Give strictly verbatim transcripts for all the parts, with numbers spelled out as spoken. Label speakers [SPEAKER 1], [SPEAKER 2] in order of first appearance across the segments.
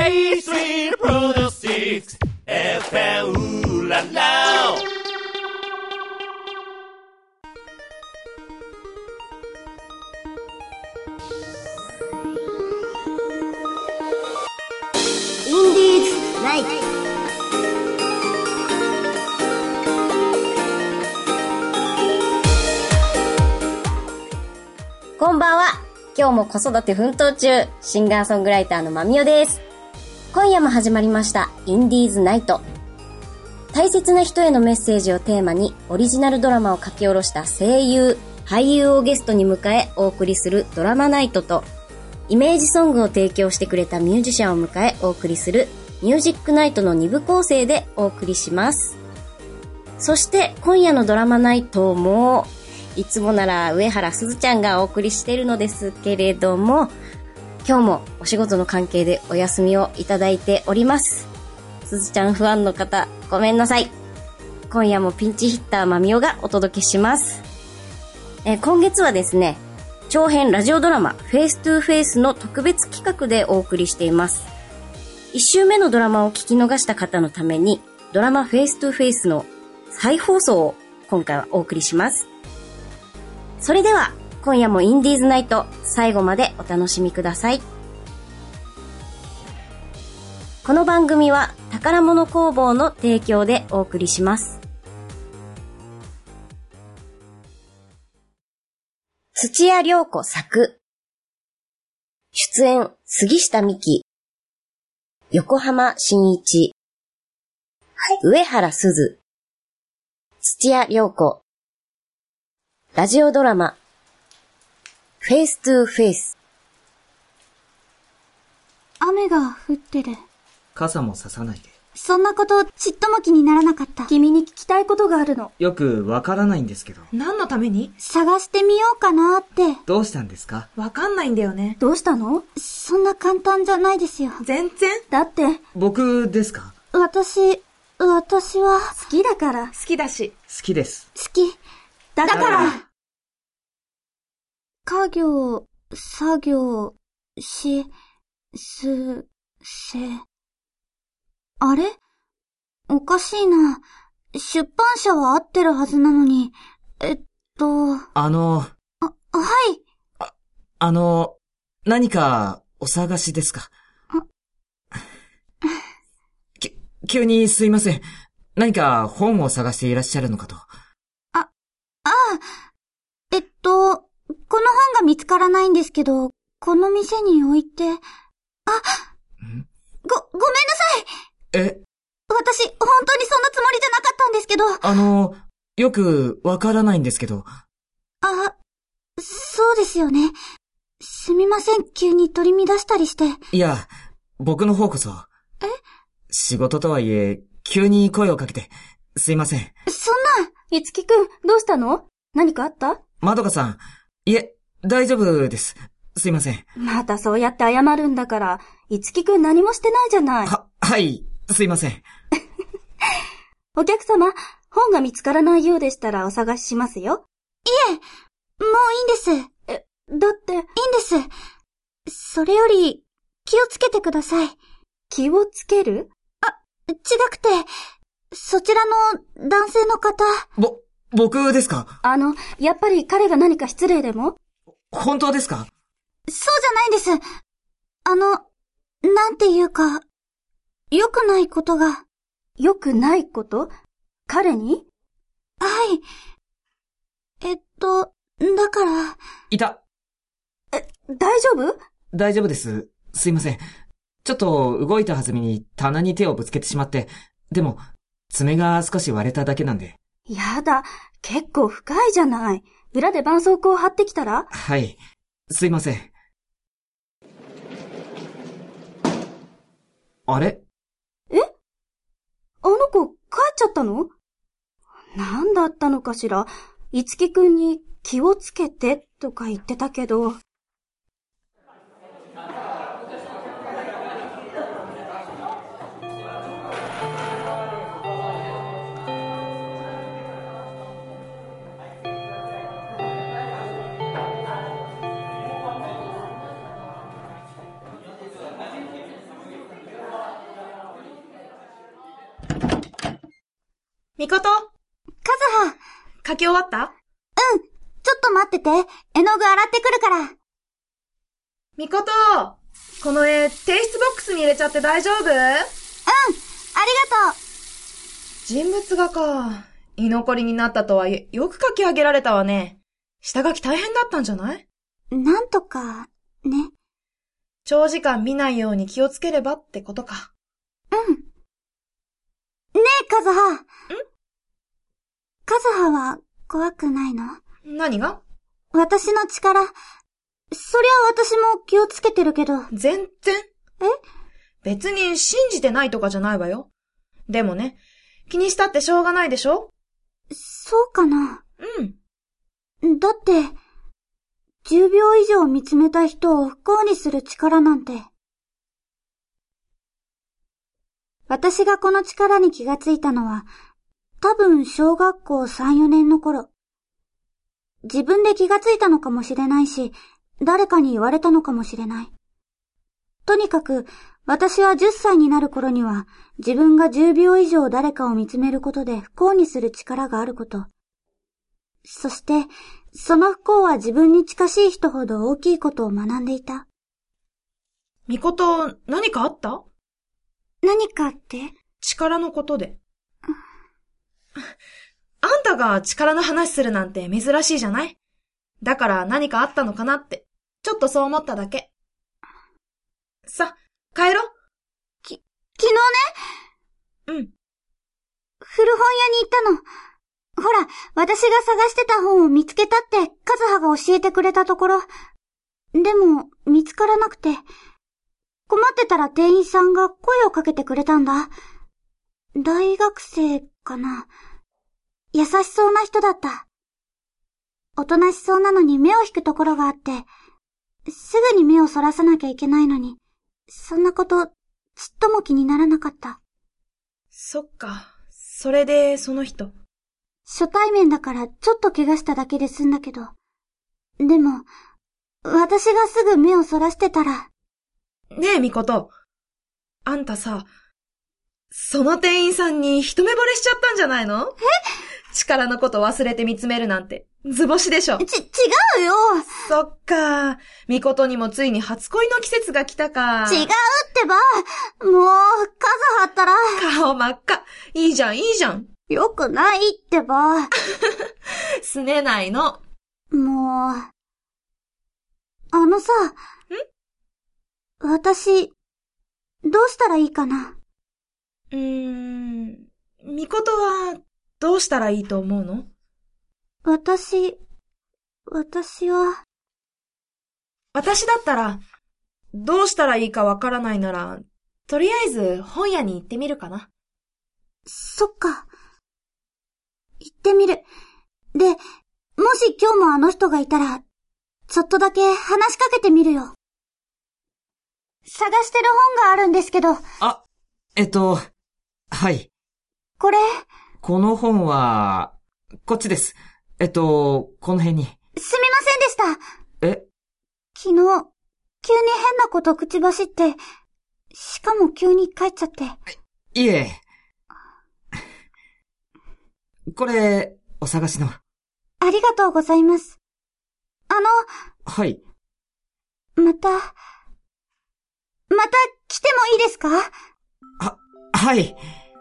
[SPEAKER 1] A スリー プロデュースシックス エフエム ララ
[SPEAKER 2] インディーズナイト。こんばんは。今日も子育て奮闘中、シンガーソングライターのまみおです。今夜も始まりましたインディーズナイト。大切な人へのメッセージをテーマにオリジナルドラマを書き下ろした声優、俳優をゲストに迎えお送りするドラマナイトと、イメージソングを提供してくれたミュージシャンを迎えお送りするミュージックナイトのに部構成でお送りします。そして今夜のドラマナイトもいつもなら上原すずちゃんがお送りしているのですけれども、今日もお仕事の関係でお休みをいただいております。すずちゃんファンの方ごめんなさい。今夜もピンチヒッターまみおがお届けします。えー、今月はですね、長編ラジオドラマフェイストゥフェイスの特別企画でお送りしています。いっ週目のドラマを聞き逃した方のためにドラマフェイストゥフェイスの再放送を今回はお送りします。それでは今夜もインディーズナイト最後までお楽しみください。この番組は宝物工房の提供でお送りします。土屋良子作、出演杉下美希、横浜真一、はい、上原すず、土屋良子、ラジオドラマフェイストゥフェイス。
[SPEAKER 3] 雨が降ってる。
[SPEAKER 4] 傘もささないで。
[SPEAKER 3] そんなことちっとも気にならなかった。君に聞きたいことがあるの。
[SPEAKER 4] よくわからないんですけど。
[SPEAKER 5] 何のために？
[SPEAKER 3] 探してみようかなって。
[SPEAKER 4] どうしたんですか？
[SPEAKER 5] わかんないんだよね。
[SPEAKER 3] どうしたの？そんな簡単じゃないですよ。
[SPEAKER 5] 全然。
[SPEAKER 3] だって。
[SPEAKER 4] 僕ですか？
[SPEAKER 3] 私、私は。
[SPEAKER 5] 好きだから。好きだし。
[SPEAKER 4] 好きです。
[SPEAKER 3] 好き。だから。だから家業、作業、し、す、せ。あれ？おかしいな。出版社は合ってるはずなのに。えっと。
[SPEAKER 4] あの。
[SPEAKER 3] あ、はい。
[SPEAKER 4] あ、あの、何かお探しですか？き、急にすいません。何か本を探していらっしゃるのかと。
[SPEAKER 3] あ、ああ。えっと、この本が見つからないんですけど、この店に置いて。あ、ん？ご、ごめんなさい。
[SPEAKER 4] え？
[SPEAKER 3] 私、本当にそんなつもりじゃなかったんですけど。
[SPEAKER 4] あの、よくわからないんですけど。
[SPEAKER 3] あ、そうですよね。すみません、急に取り乱したりして。
[SPEAKER 4] いや、僕の方こそ。
[SPEAKER 3] え？
[SPEAKER 4] 仕事とはいえ、急に声をかけて、すいません。
[SPEAKER 3] そんな。
[SPEAKER 5] いつきくん、どうしたの？何かあった？
[SPEAKER 4] まどかさん、いえ、大丈夫です。すいません。
[SPEAKER 5] またそうやって謝るんだから、いつきくん何もしてないじゃない。
[SPEAKER 4] は、はい、すいません。
[SPEAKER 5] お客様、本が見つからないようでしたらお探ししますよ。
[SPEAKER 3] いえ、もういいんです。
[SPEAKER 5] え、だって。いいん
[SPEAKER 3] です。それより、気をつけてください。
[SPEAKER 5] 気をつける？
[SPEAKER 3] あ、違くて、そちらの男性の方。
[SPEAKER 4] ぼ、僕ですか？
[SPEAKER 5] あの、やっぱり彼が何か失礼でも？
[SPEAKER 4] 本当ですか？
[SPEAKER 3] そうじゃないんです。あの、なんていうか、良くないことが。
[SPEAKER 5] 良くないこと？彼に？
[SPEAKER 3] はい。えっと、だから。
[SPEAKER 4] いた。
[SPEAKER 5] え、大丈夫？
[SPEAKER 4] 大丈夫です。すいません。ちょっと動いた弾みに棚に手をぶつけてしまって、でも、爪が少し割れただけなんで。
[SPEAKER 5] やだ、結構深いじゃない。裏で絆創膏を貼ってきたら？
[SPEAKER 4] はい。すいません。あれ？
[SPEAKER 5] え？あの子、帰っちゃったの？なんだったのかしら。いつきくんに気をつけてとか言ってたけど。
[SPEAKER 6] みこと、
[SPEAKER 3] カズハ。
[SPEAKER 6] 書き終わった？
[SPEAKER 3] うん。ちょっと待ってて。絵の具洗ってくるから。
[SPEAKER 6] みこと、この絵、提出ボックスに入れちゃって大丈夫？うん。ありがとう。 人物画か。居残りになったとはいえ、よく書き上げられたわね。下書き大変だったんじゃない？
[SPEAKER 3] なんとか、ね。
[SPEAKER 6] 長時間見ないように気をつければってことか。
[SPEAKER 3] うん。ねえ、カズハ。ん？カズハは怖くないの？
[SPEAKER 6] 何が？
[SPEAKER 3] 私の力。そりゃ私も気をつけてるけど。
[SPEAKER 6] 全然。
[SPEAKER 3] え？
[SPEAKER 6] 別に信じてないとかじゃないわよ。でもね、気にしたってしょうがないでしょ？
[SPEAKER 3] そうかな。
[SPEAKER 6] うん。
[SPEAKER 3] だって、じゅうびょう以上見つめた人を不幸にする力なんて。私がこの力に気がついたのは、多分小学校さん、よねんの頃。自分で気がついたのかもしれないし、誰かに言われたのかもしれない。とにかく、私はじゅっさいになる頃には、自分がじゅうびょう以上誰かを見つめることで不幸にする力があること。そして、その不幸は自分に近しい人ほど大きいことを学んでいた。
[SPEAKER 6] みこと、何かあった？
[SPEAKER 3] 何かって？
[SPEAKER 6] 力のことで。あんたが力の話するなんて珍しいじゃない？だから何かあったのかなって、ちょっとそう思っただけ。さ、帰ろ。
[SPEAKER 3] き、昨日
[SPEAKER 6] ね。うん。
[SPEAKER 3] 古本屋に行ったの。ほら、私が探してた本を見つけたってカズハが教えてくれたところ。でも、見つからなくて。困ってたら店員さんが声をかけてくれたんだ。大学生かな。優しそうな人だった。おとなしそうなのに目を引くところがあって、すぐに目をそらさなきゃいけないのに、そんなこと、ちっとも気にならなかった。
[SPEAKER 6] そっか。それで、その人。
[SPEAKER 3] 初対面だからちょっと怪我しただけで済んだけど。でも、私がすぐ目をそらしてたら。
[SPEAKER 6] ねえ、みこと。あんたさ、その店員さんに一目惚れしちゃったんじゃないの？え？力のこと忘れて見つめるなんて、図星でしょ。
[SPEAKER 3] ち、違うよ。
[SPEAKER 6] そっか。みことにもついに初恋の季節が来たか。
[SPEAKER 3] 違うってば。もう、数張ったら。
[SPEAKER 6] 顔真っ赤。いいじゃん、いいじゃん。
[SPEAKER 3] よくないってば。
[SPEAKER 6] すねないの。
[SPEAKER 3] もう。あのさ。ん？私、どうしたらいいかな。
[SPEAKER 6] うーん。みことは、どうしたらいいと思うの？
[SPEAKER 3] 私、私は。
[SPEAKER 6] 私だったら、どうしたらいいかわからないなら、とりあえず本屋に行ってみるかな。
[SPEAKER 3] そっか。行ってみる。で、もし今日もあの人がいたら、ちょっとだけ話しかけてみるよ。探してる本があるんですけど。
[SPEAKER 4] あ、えっと、はい。
[SPEAKER 3] これ。
[SPEAKER 4] この本は、こっちです。えっと、この辺に。
[SPEAKER 3] すみませんでした。
[SPEAKER 4] え？
[SPEAKER 3] 昨日、急に変なこと口走って、しかも急に帰っちゃって。
[SPEAKER 4] いえ。これ、お探しの。
[SPEAKER 3] ありがとうございます。あの。
[SPEAKER 4] はい。
[SPEAKER 3] また、また来てもいいですか？は、
[SPEAKER 4] はい。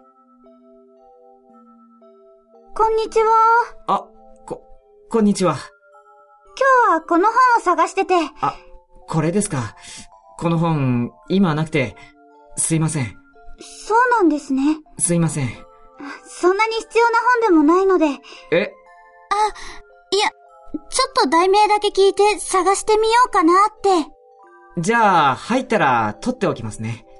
[SPEAKER 3] こんにちは。
[SPEAKER 4] あ、こ、こんにちは。
[SPEAKER 3] 今日はこの本を探してて。
[SPEAKER 4] あ、これですか。この本、今なくて、すいません。
[SPEAKER 3] そうなんですね。
[SPEAKER 4] すいません。
[SPEAKER 3] そんなに必要な本でもないので。
[SPEAKER 4] え？
[SPEAKER 3] あ、いや、ちょっと題名だけ聞いて探してみようかなって。
[SPEAKER 4] じゃあ、入ったら取っておきますね。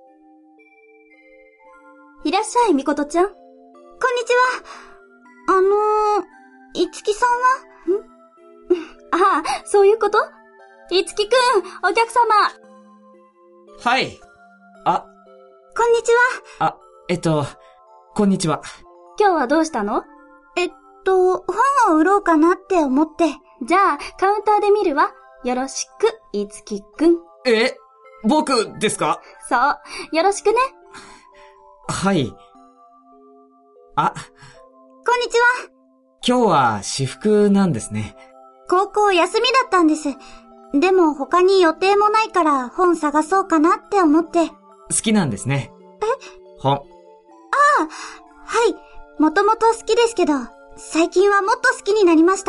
[SPEAKER 5] いらっしゃい、みことちゃん。こんに
[SPEAKER 3] ちは。あのー、いつきさん
[SPEAKER 5] は？ん？ああ、そういうこと？いつきくん、お客様。
[SPEAKER 4] はい。あ。
[SPEAKER 3] こんにちは。
[SPEAKER 4] あ、えっと、こんにちは。
[SPEAKER 5] 今日はどうしたの？
[SPEAKER 3] えっと、本を売ろうかなって思って。
[SPEAKER 5] じゃあ、カウンターで見るわ。よろしく、いつきくん。
[SPEAKER 4] え？僕ですか？
[SPEAKER 5] そう。よろしくね。
[SPEAKER 4] はい。あ、
[SPEAKER 3] こんにちは。
[SPEAKER 4] 今日は私服なんですね。
[SPEAKER 3] 高校休みだったんです。でも他に予定もないから本探そうかなって思って。
[SPEAKER 4] 好きなんですね。
[SPEAKER 3] え？
[SPEAKER 4] 本。
[SPEAKER 3] ああ、はい。もともと好きですけど、最近はもっと好きになりました。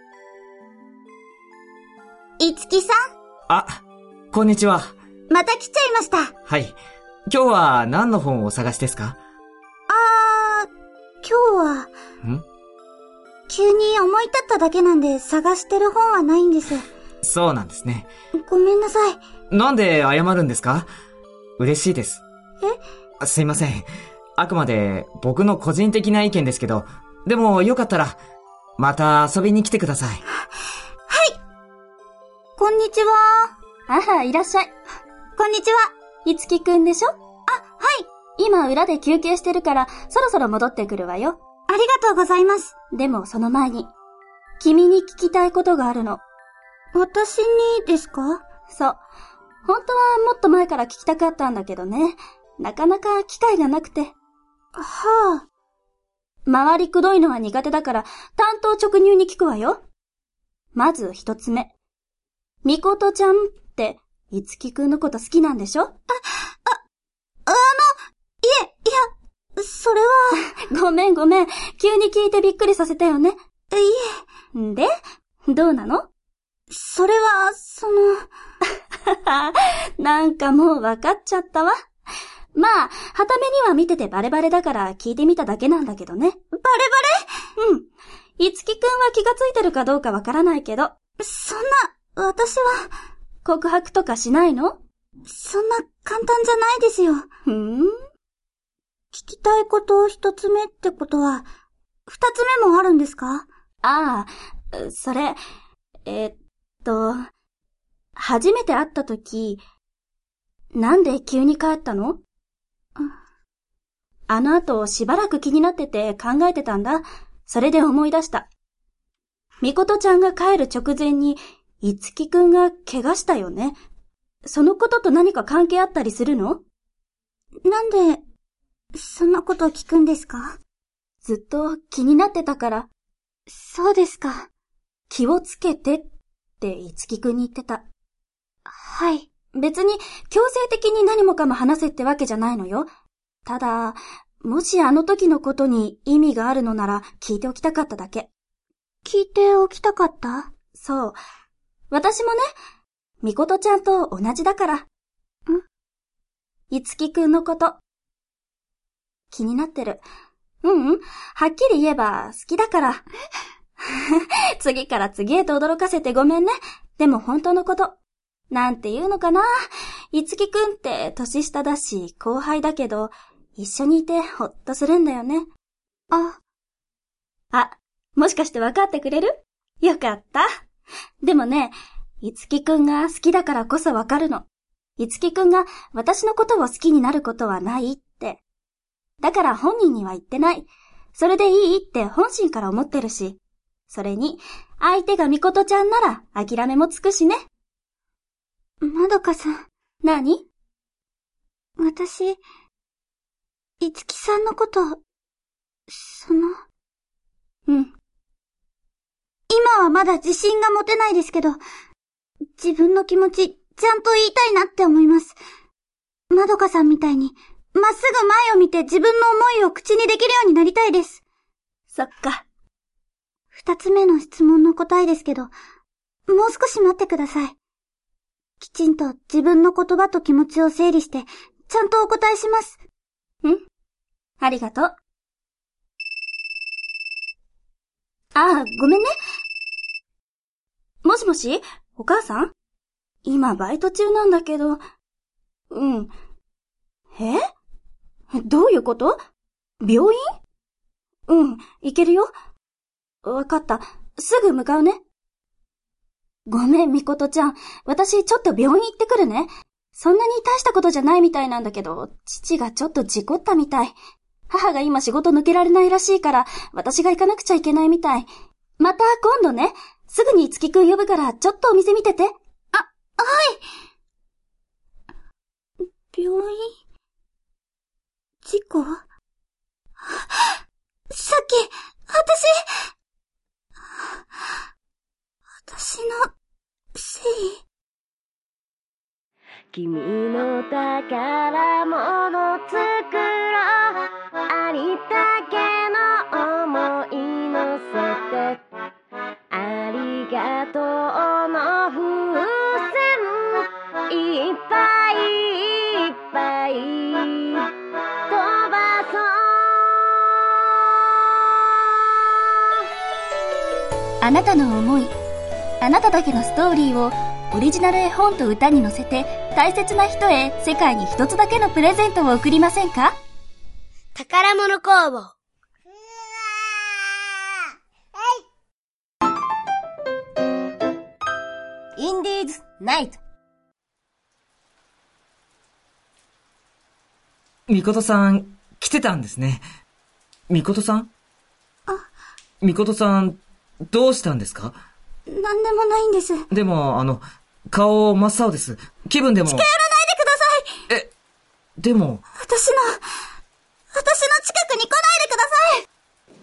[SPEAKER 3] いつきさん？
[SPEAKER 4] あ、こんにちは。
[SPEAKER 3] また来ちゃいました。
[SPEAKER 4] はい。今日は何の本をお探しですか？
[SPEAKER 3] あー、今日は、
[SPEAKER 4] ん？
[SPEAKER 3] 急に思い立っただけなんで探してる本はないんです。
[SPEAKER 4] そうなんですね。
[SPEAKER 3] ごめんなさい。
[SPEAKER 4] なんで謝るんですか？嬉しいです。
[SPEAKER 3] え？
[SPEAKER 4] すいません。あくまで僕の個人的な意見ですけど、でもよかったら、また遊びに来てください。はい。
[SPEAKER 3] こんにちは。
[SPEAKER 5] ああ、いらっしゃい。
[SPEAKER 3] こんにちは。
[SPEAKER 5] いつきくんでしょ？あ、
[SPEAKER 3] はい。
[SPEAKER 5] 今裏で休憩してるから、そろそろ戻ってくるわよ。
[SPEAKER 3] ありがとうございます。
[SPEAKER 5] でもその前に、君に聞きたいことがあるの。
[SPEAKER 3] 私にですか？
[SPEAKER 5] そう。本当はもっと前から聞きたかったんだけどね。なかなか機会がなくて。
[SPEAKER 3] は
[SPEAKER 5] ぁ、あ。回りくどいのは苦手だから、担当直入に聞くわよ。まず一つ目。みことちゃんって、いつきくんのこと好きなんでしょ？あ、あ、
[SPEAKER 3] あの、いえ、いや、それは。
[SPEAKER 5] ごめんごめん。急に聞いてびっくりさせたよね。
[SPEAKER 3] い
[SPEAKER 5] え。で、どうなの？
[SPEAKER 3] それは、その。
[SPEAKER 5] なんかもう分かっちゃったわ。まあ、はためには見ててバレバレだから聞いてみただけなんだけどね。バレ
[SPEAKER 3] バ
[SPEAKER 5] レ？うん。いつきくんは気がついてるかどうかわからないけど。
[SPEAKER 3] そんな、私は。
[SPEAKER 5] 告白とかしないの？
[SPEAKER 3] そんな簡単じゃないですよ。
[SPEAKER 5] ふーん。
[SPEAKER 3] 聞きたいこと一つ目ってことは、二つ目もあるんですか？
[SPEAKER 5] ああ、それ、えー、っと、初めて会ったとき、なんで急に帰ったの？あの後しばらく気になってて考えてたんだ。それで思い出した。みことちゃんが帰る直前に、いつきくんが怪我したよね。そのことと何か関係あったりするの？
[SPEAKER 3] なんで、そんなこと聞くんですか？
[SPEAKER 5] ずっと気になってたから。
[SPEAKER 3] そうですか。
[SPEAKER 5] 気をつけてっていつきくんに言ってた。
[SPEAKER 3] はい。
[SPEAKER 5] 別に強制的に何もかも話せってわけじゃないのよ。ただ、もしあの時のことに意味があるのなら聞いておきたかっただけ。
[SPEAKER 3] 聞いておきたかった？
[SPEAKER 5] そう。私もね、みことちゃんと同じだから。ん？いつきくんのこと。気になってる。うんうん、はっきり言えば好きだから。次から次へと驚かせてごめんね。でも本当のこと。なんて言うのかな。いつきくんって年下だし後輩だけど、一緒にいてほっとするんだよね。
[SPEAKER 3] あ。
[SPEAKER 5] あ、もしかして分かってくれる？よかった。でもね、いつきくんが好きだからこそ分かるの。いつきくんが私のことを好きになることはないって。だから本人には言ってない。それでいいって本心から思ってるし。それに、相手がみことちゃんなら諦めもつくしね。
[SPEAKER 3] まどかさん。
[SPEAKER 5] 何？
[SPEAKER 3] 私、いつきさんのこと、その。
[SPEAKER 5] うん。
[SPEAKER 3] 今はまだ自信が持てないですけど、自分の気持ち、ちゃんと言いたいなって思います。まどかさんみたいに、まっすぐ前を見て自分の思いを口にできるようになりたいです。
[SPEAKER 5] そっか。
[SPEAKER 3] 二つ目の質問の答えですけど、もう少し待ってください。きちんと自分の言葉と気持ちを整理して、ちゃんとお答えします。
[SPEAKER 5] ん？ありがとう。ああ、ごめんね。もしもし？お母さん？今バイト中なんだけど。うん。え？どういうこと？病院？うん、行けるよ。わかった。すぐ向かうね。ごめん、みことちゃん。私ちょっと病院行ってくるね。そんなに大したことじゃないみたいなんだけど、父がちょっと事故ったみたい。母が今仕事抜けられないらしいから、私が行かなくちゃいけないみたい。また今度ね、すぐにいつきくん呼ぶからちょっとお店見てて。
[SPEAKER 3] あ、はい。病院？事故？さっき、
[SPEAKER 2] 君の宝物作ろう。ありったけの想い乗せて、ありがとうの風船いっぱいいっぱい飛ばそう。
[SPEAKER 3] あなたの思い、あなただけのストーリーをオリジナル絵本と歌に乗せて大切な人へ世界に一つだけのプレゼントを贈りませんか？
[SPEAKER 7] 宝物工房。
[SPEAKER 2] インディーズナイト。
[SPEAKER 4] みことさん、来てたんですね。みことさん？
[SPEAKER 3] あ。
[SPEAKER 4] みことさん、どうしたんですか？
[SPEAKER 3] なんでもないんです。
[SPEAKER 4] でも、あの、顔真っ青です。気分でも。
[SPEAKER 3] 近寄らないでください。
[SPEAKER 4] え、でも。
[SPEAKER 3] 私の、私の近くに来ないでください。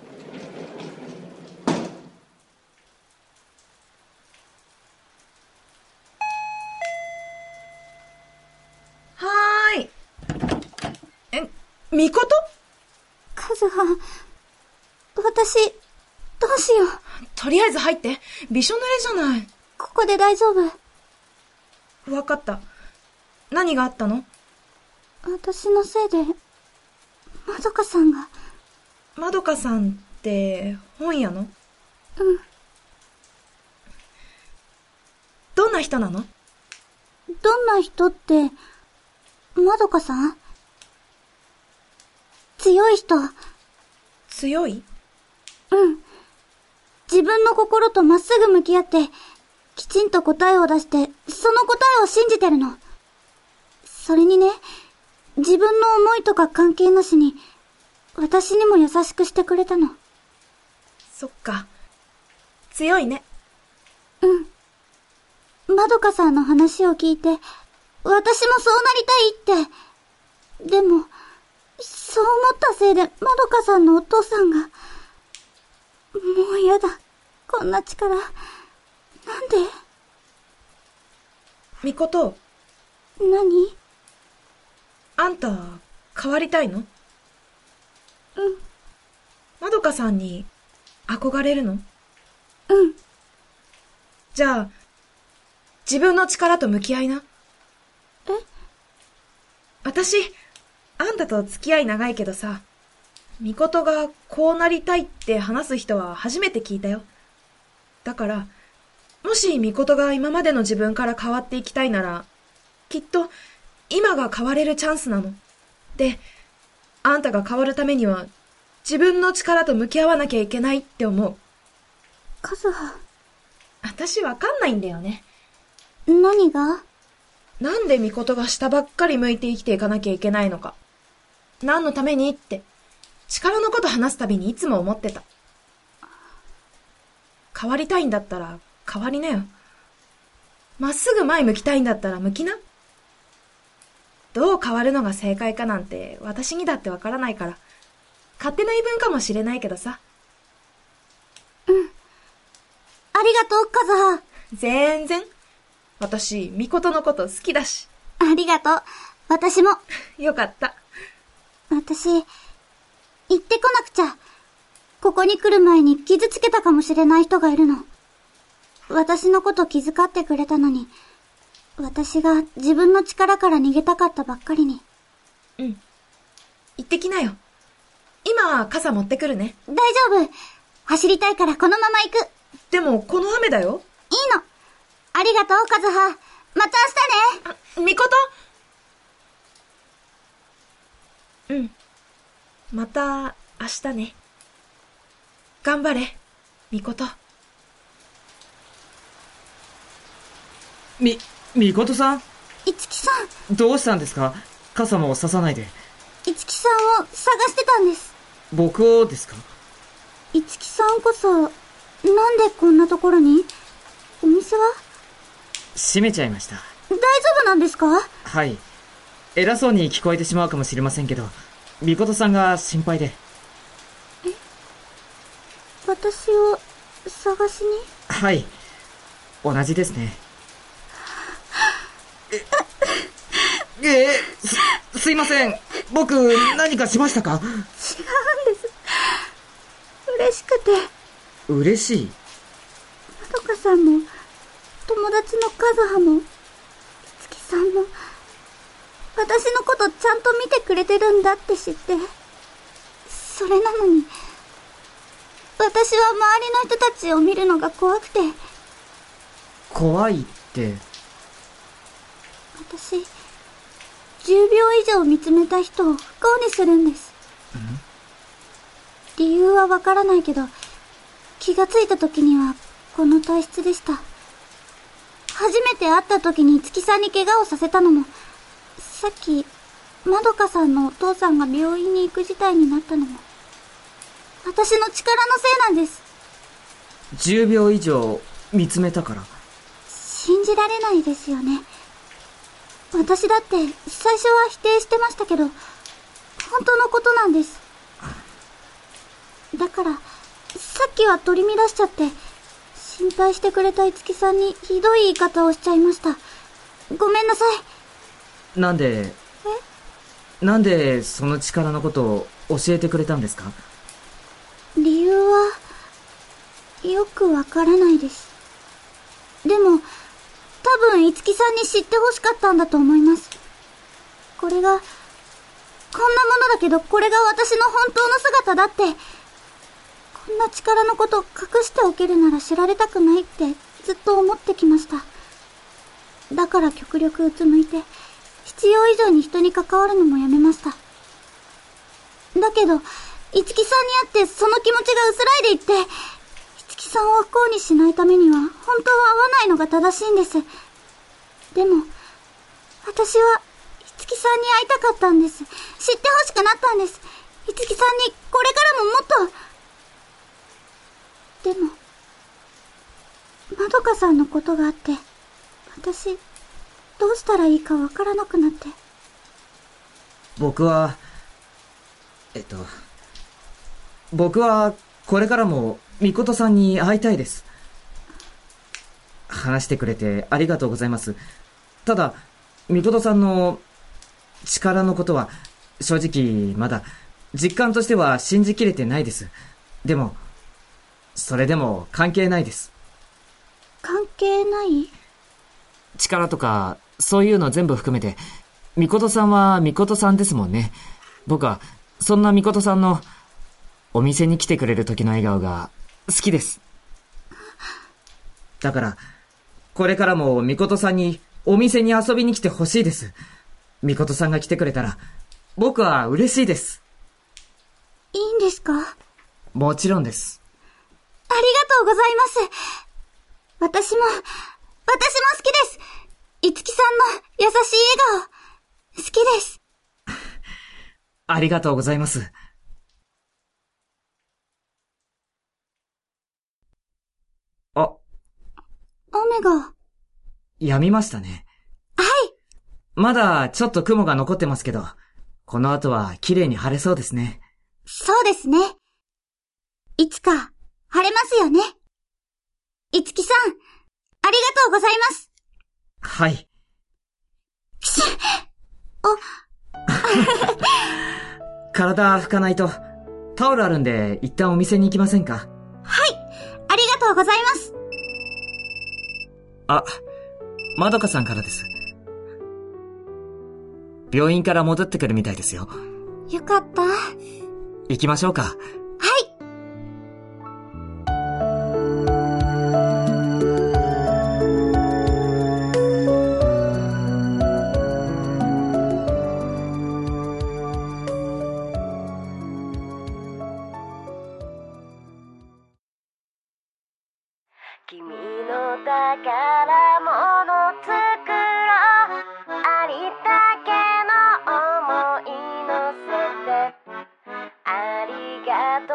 [SPEAKER 6] はーい。え、みこと？
[SPEAKER 3] カズハ、私、どうしよう。
[SPEAKER 6] とりあえず入って。びしょ濡れじゃない。
[SPEAKER 3] ここで大丈夫。
[SPEAKER 6] わかった。何があったの？
[SPEAKER 3] 私のせいで、まどかさんが。
[SPEAKER 6] まどかさんって本屋の？
[SPEAKER 3] うん。
[SPEAKER 6] どんな人なの？
[SPEAKER 3] どんな人って、まどかさん？強い人。
[SPEAKER 6] 強い？
[SPEAKER 3] うん。自分の心とまっすぐ向き合って、きちんと答えを出して、その答えを信じてるの。それにね、自分の思いとか関係なしに、私にも優しくしてくれたの。
[SPEAKER 6] そっか。強いね。
[SPEAKER 3] うん。まどかさんの話を聞いて、私もそうなりたいって。でも、そう思ったせいでまどかさんのお父さんが、もうやだ。こんな力。なんで？
[SPEAKER 6] みこと。
[SPEAKER 3] 何？
[SPEAKER 6] あんた、変わりたいの？
[SPEAKER 3] うん。
[SPEAKER 6] まどかさんに、憧れるの？
[SPEAKER 3] うん。
[SPEAKER 6] じゃあ、自分の力と向き合いな。
[SPEAKER 3] え？
[SPEAKER 6] 私、あんたと付き合い長いけどさ、みことがこうなりたいって話す人は初めて聞いたよ。だから、もしみことが今までの自分から変わっていきたいなら、きっと今が変われるチャンスなの。で、あんたが変わるためには自分の力と向き合わなきゃいけないって思う。
[SPEAKER 3] カズハ。
[SPEAKER 6] 私わかんないんだよね。
[SPEAKER 3] 何が？
[SPEAKER 6] なんでみことが下ばっかり向いて生きていかなきゃいけないのか。何のためにって。力のこと話すたびにいつも思ってた。変わりたいんだったら変わりなよ。まっすぐ前向きたいんだったら向きな。どう変わるのが正解かなんて私にだってわからないから、勝手な言い分かもしれないけどさ。
[SPEAKER 3] うん。ありがとう、カズハ。
[SPEAKER 6] 全然。私、みことのこと好きだし。
[SPEAKER 3] ありがとう。私も。
[SPEAKER 6] よかった。
[SPEAKER 3] 私、行ってこなくちゃ。ここに来る前に傷つけたかもしれない人がいるの。私のこと気遣ってくれたのに、私が自分の力から逃げたかったばっかりに。
[SPEAKER 6] うん。行ってきなよ。今、傘持ってくるね。
[SPEAKER 3] 大丈夫。走りたいからこのまま行く。
[SPEAKER 6] でも、この雨だよ。
[SPEAKER 3] いいの。ありがとう、カズハ。また明日ね。
[SPEAKER 6] あ、みこと？うん。また、明日ね。頑張れ、みこと。
[SPEAKER 4] み、みことさん？
[SPEAKER 3] いつきさ
[SPEAKER 4] ん。どうしたんですか？傘もささないで。
[SPEAKER 3] いつきさんを探してたんです。
[SPEAKER 4] 僕をですか？
[SPEAKER 3] いつきさんこそ、なんでこんなところに？お店は？
[SPEAKER 4] 閉めちゃいました。
[SPEAKER 3] 大丈夫なんですか？
[SPEAKER 4] はい。偉そうに聞こえてしまうかもしれませんけど、みことさんが心配で。
[SPEAKER 3] え？私を探しに？
[SPEAKER 4] はい。同じですね。 すいません。僕、何かしましたか？
[SPEAKER 5] 違うんです。嬉しくて。
[SPEAKER 4] 嬉しい？
[SPEAKER 5] まどかさんも、友達のカズハも、いつきさんも、私のことちゃんと見てくれてるんだって知って。それなのに、私は周りの人たちを見るのが怖くて。
[SPEAKER 4] 怖いって？
[SPEAKER 5] 私、じゅうびょう以上見つめた人を不幸にするんです。
[SPEAKER 4] ん？
[SPEAKER 5] 理由はわからないけど、気がついた時にはこの体質でした。初めて会った時に月さんに怪我をさせたのも、さっき、まどかさんのお父さんが病院に行く事態になったのも、私の力のせいなんです。
[SPEAKER 4] じゅうびょう以上見つめたから？
[SPEAKER 5] 信じられないですよね。私だって最初は否定してましたけど、本当のことなんです。だから、さっきは取り乱しちゃって、心配してくれた五木さんにひどい言い方をしちゃいました。ごめんなさい。
[SPEAKER 4] なんで、
[SPEAKER 5] え？
[SPEAKER 4] なんでその力のことを教えてくれたんですか？
[SPEAKER 5] 理由は、よくわからないです。でも、多分五木さんに知ってほしかったんだと思います。これが、こんなものだけどこれが私の本当の姿だって、こんな力のこと隠しておけるなら知られたくないってずっと思ってきました。だから極力うつむいて、必要以上に人に関わるのもやめました。だけど、五木さんに会ってその気持ちが薄らいでいって、五木さんを不幸にしないためには本当は会わないのが正しいんです。でも、私は五木さんに会いたかったんです。知ってほしくなったんです。五木さんにこれからももっと。でも、まどかさんのことがあって、私、どうしたらいいかわからなくなって。
[SPEAKER 4] 僕は、えっと、僕はこれからもみことさんに会いたいです。話してくれてありがとうございます。ただ、みことさんの力のことは正直まだ実感としては信じきれてないです。でも、それでも関係ないです。
[SPEAKER 5] 関係ない？
[SPEAKER 4] 力とかそういうの全部含めて、みことさんはみことさんですもんね。僕はそんなみことさんのお店に来てくれる時の笑顔が好きです。だから、これからもみことさんにお店に遊びに来てほしいです。みことさんが来てくれたら、僕は嬉しいです。
[SPEAKER 5] いいんですか？
[SPEAKER 4] もちろんです。
[SPEAKER 5] ありがとうございます。私も、私も好きです。五木さんの優しい笑顔、好きです。
[SPEAKER 4] ありがとうございます。あ、
[SPEAKER 5] 雨が。
[SPEAKER 4] 止みましたね。
[SPEAKER 5] はい。
[SPEAKER 4] まだちょっと雲が残ってますけど、この後は綺麗に晴れそうですね。
[SPEAKER 5] そうですね。いつか晴れますよね。五木さん、ありがとうございます。
[SPEAKER 4] はい。
[SPEAKER 5] くしあ
[SPEAKER 4] 体拭かないと。タオルあるんで一旦お店に行きませんか？
[SPEAKER 5] はい、ありがとうございます。
[SPEAKER 4] あ、まどかさんからです。病院から戻ってくるみたいですよ。
[SPEAKER 5] よかった。
[SPEAKER 4] 行きましょうか。
[SPEAKER 7] 君の宝物作ろう、ありったけの想い乗せて、ありが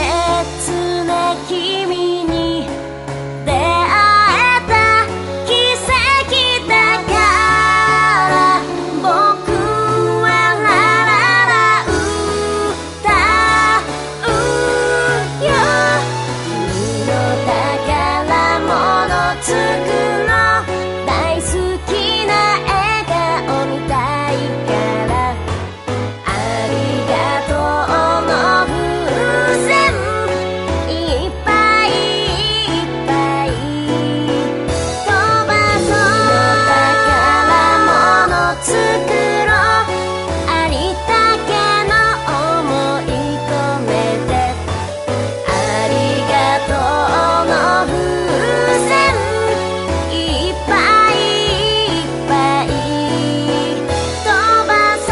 [SPEAKER 7] 切な君に出会えた奇跡だから僕はラララ歌うよ。君の宝物作ろう。大好きな笑顔見たいからありがとうの風船いっぱいいっぱい飛ばそう。宝物作ろう。ありったけの想い込めてありがとうの風船いっぱいいっぱい飛ばそう。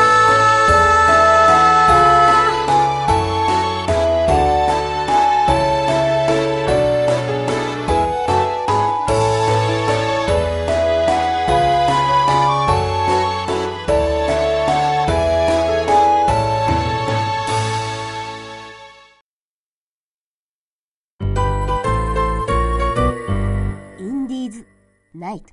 [SPEAKER 2] インディーズナイト。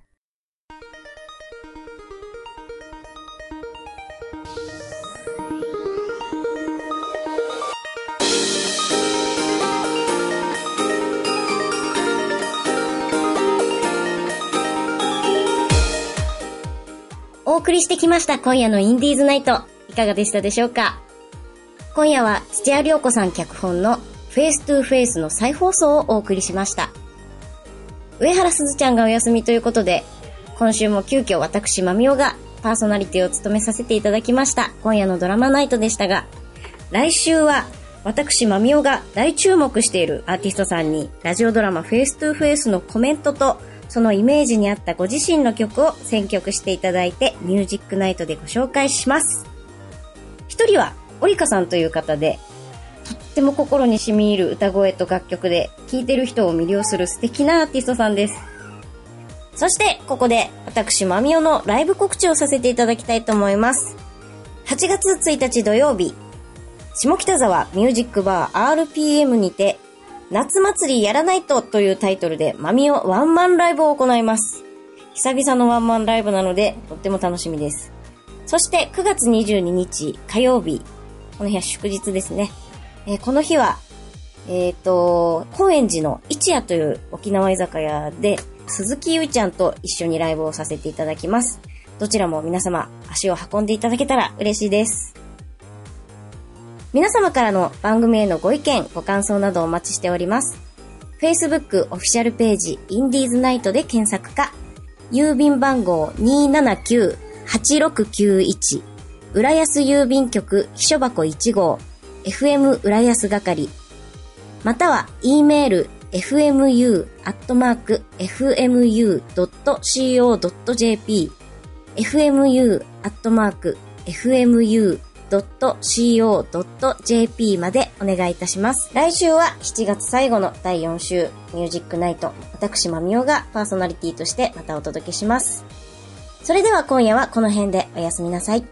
[SPEAKER 2] お送りしてきました今夜のインディーズナイト、いかがでしたでしょうか。今夜は土屋良子さん脚本のフェイストゥーフェイスの再放送をお送りしました。上原すずちゃんがお休みということで、今週も急遽私まみおがパーソナリティを務めさせていただきました今夜のドラマナイトでしたが、来週は私まみおが大注目しているアーティストさんにラジオドラマフェイストゥーフェイスのコメントとそのイメージに合ったご自身の曲を選曲していただいてミュージックナイトでご紹介します。一人はオリカさんという方で、とっても心に染み入る歌声と楽曲で聴いてる人を魅了する素敵なアーティストさんです。そしてここで私まみおのライブ告知をさせていただきたいと思います。はちがつついたち土曜日、下北沢ミュージックバー アールピーエム にて夏祭りやらないとというタイトルでまみおワンマンライブを行います。久々のワンマンライブなのでとっても楽しみです。そしてくがつにじゅうににち火曜日、この日は祝日ですね。えー、この日は、えっと、高円寺の一夜という沖縄居酒屋で鈴木ゆいちゃんと一緒にライブをさせていただきます。どちらも皆様足を運んでいただけたら嬉しいです。皆様からの番組へのご意見、ご感想などお待ちしております。Facebook オフィシャルページインディーズナイトで検索か、郵便番号 にーななきゅうはちろくきゅういち 浦安郵便局秘書箱いち号 エフエム 浦安係、または E メール エフエムユー アットマーク エフエムユー ドット シーオー ドット ジェーピー エフエムユー アットマーク エフエムユー ドット シーオー ドット ジェーピー までお願いいたします。来週はしちがつ最後のだいよん週ミュージックナイト、私まみおがパーソナリティとしてまたお届けします。それでは今夜はこの辺でおやすみなさい。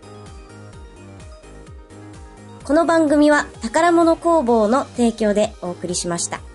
[SPEAKER 2] この番組は宝物工房の提供でお送りしました。